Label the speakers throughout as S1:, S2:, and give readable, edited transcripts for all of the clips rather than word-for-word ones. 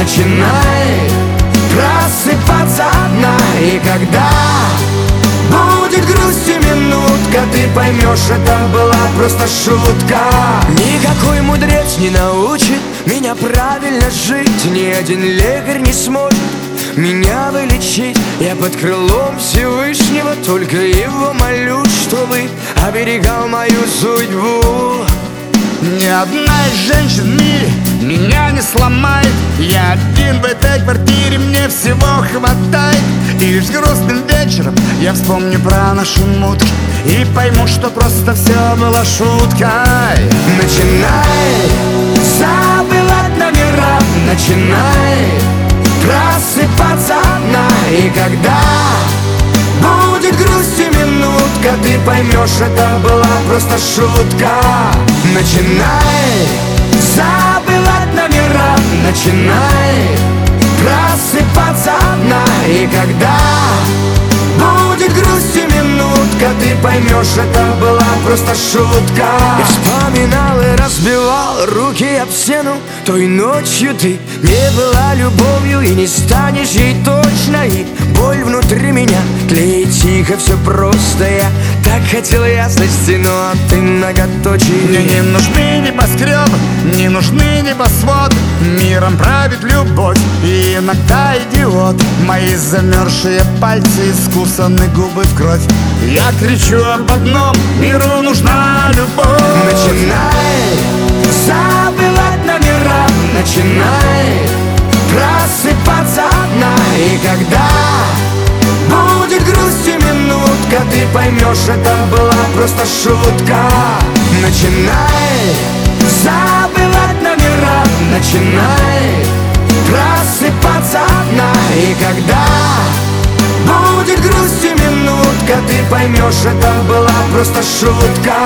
S1: начинай просыпаться одна. И когда будет грусть и минутка, ты поймешь, это была просто шутка. Никакой мудрец не научит меня правильно жить. Ни один лекарь не сможет меня вылечить. Я под крылом Всевышнего, только его молю, чтобы оберегал мою судьбу.
S2: Ни одна из женщин в мире меня не сломает. Я один в этой квартире, мне всего хватает. И лишь грустным вечером я вспомню про наши мутки и пойму, что просто все было шуткой.
S1: Начинай забывать номера, начинай просыпаться одна. И когда будет грусть и минутка, ты поймешь, это была просто шутка. Начинай забывать номера, начинай просыпаться одна. И когда будет грусть и минутка, ты поймешь, это была просто шутка. Я вспоминал и разбивал руки об стену. Той ночью ты не была любовью и не станешь ей точно. И боль внутри меня тлеет тихо, все просто. Я так хотел ясности, но ты многоточие.
S2: Мне не нужны небоскребы, не нужны небосводы. Миром правит любовь и иногда идиот. Мои замерзшие пальцы, искусаны губы в кровь. Я кричу об одном: миру нужна любовь.
S1: Начинай забывать номера, начинай просыпаться одна. И когда будет грусть и минутка, ты поймешь, это была просто шутка. Начинай забывать номера, начинай просыпаться одна. И когда будет грусть и минутка, ты поймешь, это была просто шутка.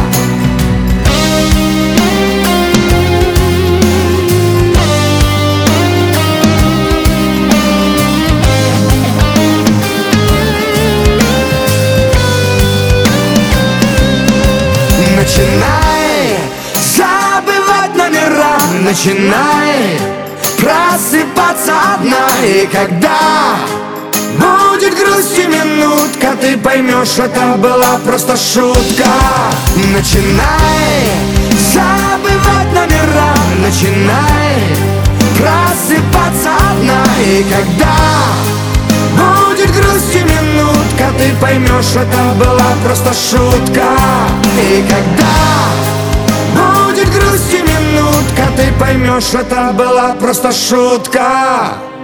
S1: Начинай забывать номера, начинай просыпаться одна. И когда будет грусть и минутка, ты поймешь, это была просто шутка. Начинай забывать номера, начинай просыпаться одна. И когда будет грусть и минутка, ты поймешь, это была просто шутка. И когда будет грусть и минутка, ты поймешь, это была просто шутка.